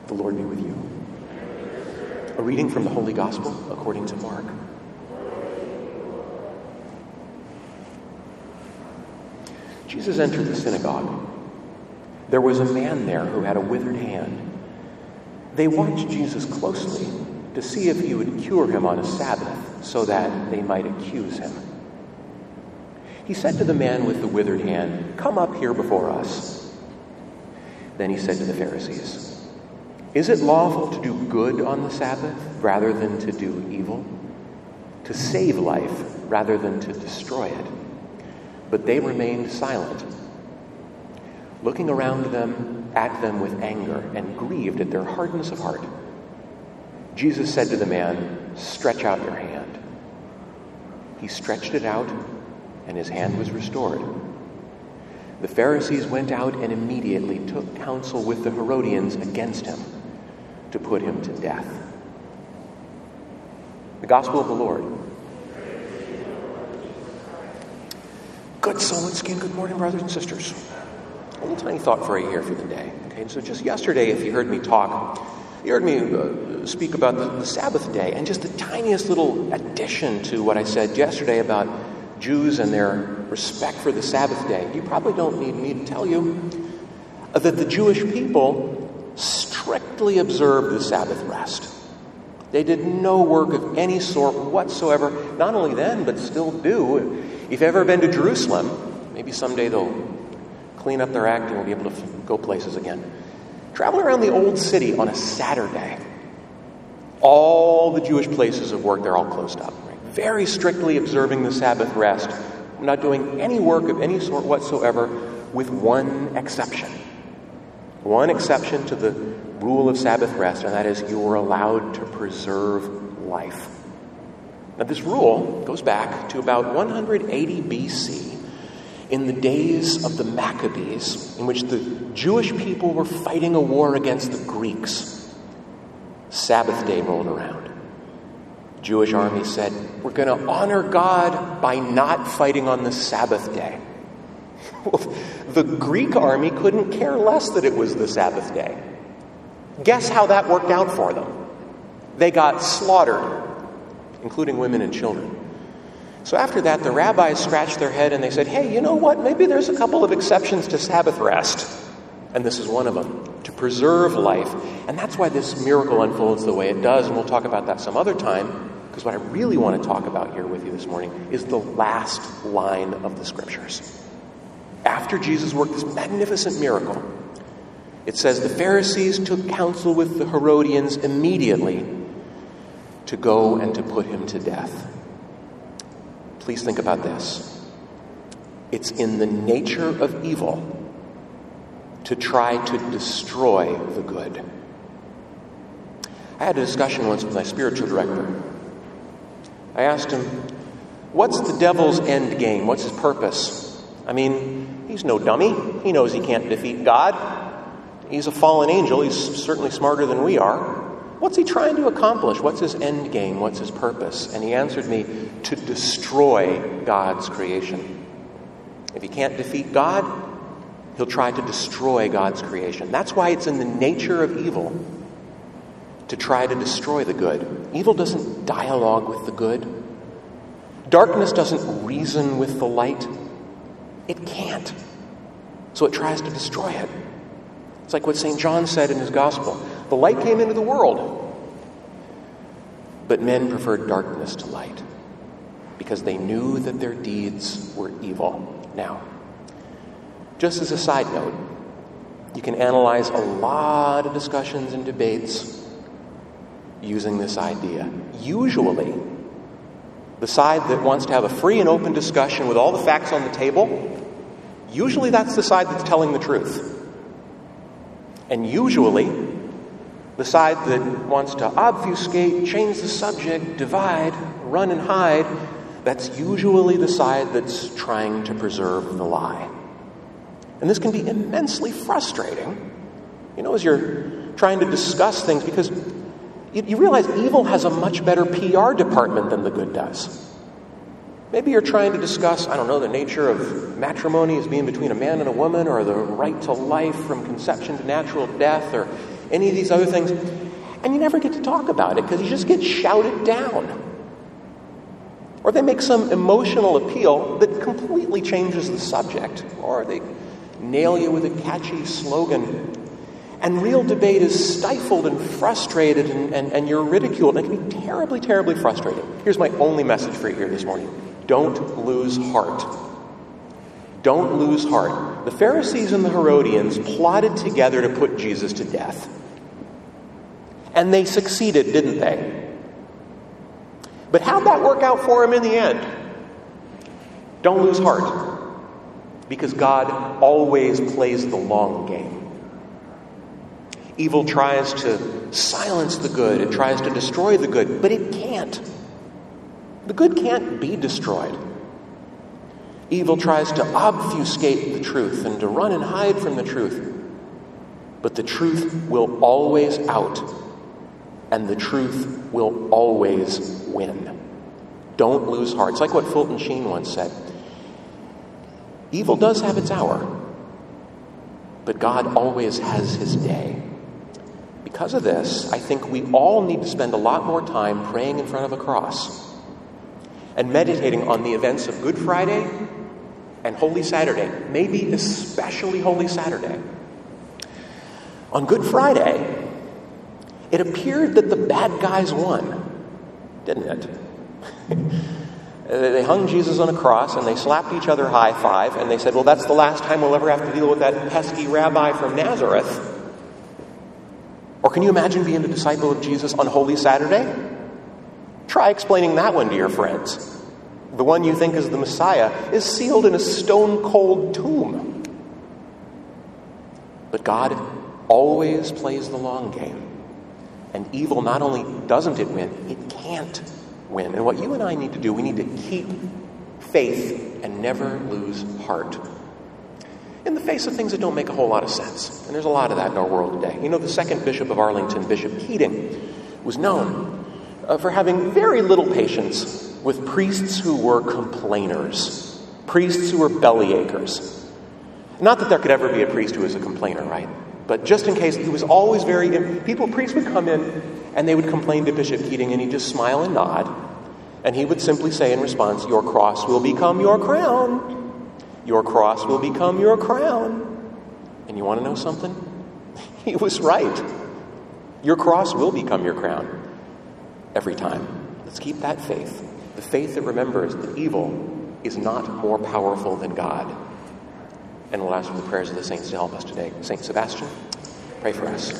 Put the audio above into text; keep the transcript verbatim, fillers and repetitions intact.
The Lord be with you. A reading from the Holy Gospel according to Mark. Jesus entered the synagogue. There was a man there who had a withered hand. They watched Jesus closely to see if he would cure him on a Sabbath so that they might accuse him. He said to the man with the withered hand, "Come up here before us." Then he said to the Pharisees, "Is it lawful to do good on the Sabbath rather than to do evil? To save life rather than to destroy it?" But they remained silent, looking around them at them with anger and grieved at their hardness of heart. Jesus said to the man, "Stretch out your hand." He stretched it out, and his hand was restored. The Pharisees went out and immediately took counsel with the Herodians against him to put him to death. The Gospel of the Lord. Good soul skin. Good morning, brothers and sisters. A little tiny thought for you here for the day. Okay, so just yesterday, if you heard me talk, you heard me uh, speak about the, the Sabbath day, and just the tiniest little addition to what I said yesterday about Jews and their respect for the Sabbath day. You probably don't need me to tell you that the Jewish people strictly observed the Sabbath rest. They did no work of any sort whatsoever, not only then, but still do. If you've ever been to Jerusalem, maybe someday they'll clean up their act and we'll be able to go places again. Travel around the old city on a Saturday. All the Jewish places of work, they're all closed up. Right? Very strictly observing the Sabbath rest, not doing any work of any sort whatsoever, with one exception. One exception to the rule of Sabbath rest, and that is you were allowed to preserve life. Now, this rule goes back to about one hundred eighty B C, in the days of the Maccabees, in which the Jewish people were fighting a war against the Greeks. Sabbath day rolled around. The Jewish army said, "We're going to honor God by not fighting on the Sabbath day." Well, the Greek army couldn't care less that it was the Sabbath day. Guess how that worked out for them? They got slaughtered, including women and children. So after that, the rabbis scratched their head and they said, "Hey, you know what? Maybe there's a couple of exceptions to Sabbath rest." And this is one of them, to preserve life. And that's why this miracle unfolds the way it does. And we'll talk about that some other time, because what I really want to talk about here with you this morning is the last line of the Scriptures. After Jesus worked this magnificent miracle, it says the Pharisees took counsel with the Herodians immediately to go and to put him to death. Please think about this. It's in the nature of evil to try to destroy the good. I had a discussion once with my spiritual director. I asked him, what's the devil's end game? What's his purpose? I mean, he's no dummy. He knows he can't defeat God. He's a fallen angel. He's certainly smarter than we are. What's he trying to accomplish? What's his end game? What's his purpose? And he answered me, to destroy God's creation. If he can't defeat God, he'll try to destroy God's creation. That's why it's in the nature of evil to try to destroy the good. Evil doesn't dialogue with the good. Darkness doesn't reason with the light. It can't. So it tries to destroy it. It's like what Saint John said in his gospel. The light came into the world, but men preferred darkness to light because they knew that their deeds were evil. Now, just as a side note, you can analyze a lot of discussions and debates using this idea. Usually, the side that wants to have a free and open discussion with all the facts on the table, usually that's the side that's telling the truth. And usually, the side that wants to obfuscate, change the subject, divide, run and hide, that's usually the side that's trying to preserve the lie. And this can be immensely frustrating, you know, as you're trying to discuss things, because you, you realize evil has a much better P R department than the good does. Maybe you're trying to discuss, I don't know, the nature of matrimony as being between a man and a woman, or the right to life from conception to natural death, or any of these other things. And you never get to talk about it because you just get shouted down. Or they make some emotional appeal that completely changes the subject. Or they nail you with a catchy slogan. And real debate is stifled and frustrated, and, and, and you're ridiculed. And it can be terribly, terribly frustrating. Here's my only message for you here this morning. Don't lose heart. Don't lose heart. The Pharisees and the Herodians plotted together to put Jesus to death. And they succeeded, didn't they? But how'd that work out for him in the end? Don't lose heart. Because God always plays the long game. Evil tries to silence the good. It tries to destroy the good. But it can't. The good can't be destroyed. Evil tries to obfuscate the truth and to run and hide from the truth. But the truth will always out. And the truth will always win. Don't lose heart. It's like what Fulton Sheen once said. Evil does have its hour. But God always has his day. Because of this, I think we all need to spend a lot more time praying in front of a cross and meditating on the events of Good Friday and Holy Saturday, maybe especially Holy Saturday. On Good Friday, it appeared that the bad guys won, didn't it? They hung Jesus on a cross and they slapped each other high five and they said, well, that's the last time we'll ever have to deal with that pesky rabbi from Nazareth. Or can you imagine being a disciple of Jesus on Holy Saturday? Try explaining that one to your friends. The one you think is the Messiah is sealed in a stone-cold tomb. But God always plays the long game. And evil not only doesn't it win, it can't win. And what you and I need to do, we need to keep faith and never lose heart. In the face of things that don't make a whole lot of sense. And there's a lot of that in our world today. You know, the second Bishop of Arlington, Bishop Keating, was known uh, for having very little patience with priests who were complainers. Priests who were bellyachers. Not that there could ever be a priest who was a complainer, right? But just in case, he was always very... People, priests would come in and they would complain to Bishop Keating and he'd just smile and nod. And he would simply say in response, your cross will become your crown. Your cross will become your crown. And you want to know something? He was right. Your cross will become your crown. Every time. Let's keep that faith. The faith that remembers that evil is not more powerful than God. And we'll ask for the prayers of the saints to help us today. Saint Sebastian, pray for us.